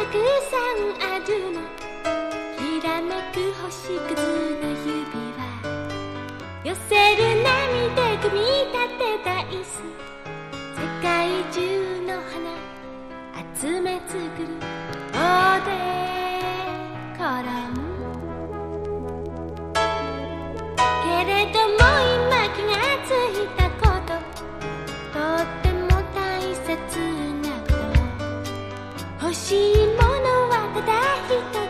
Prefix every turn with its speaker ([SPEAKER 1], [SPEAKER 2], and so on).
[SPEAKER 1] くさんあるの、きらめく星屑の指輪、寄せる波で組み立てた椅子、世界中の花集め作るおでころん。けれども今気がついたこと、とっても大切なこと、欲しいものはただ一つ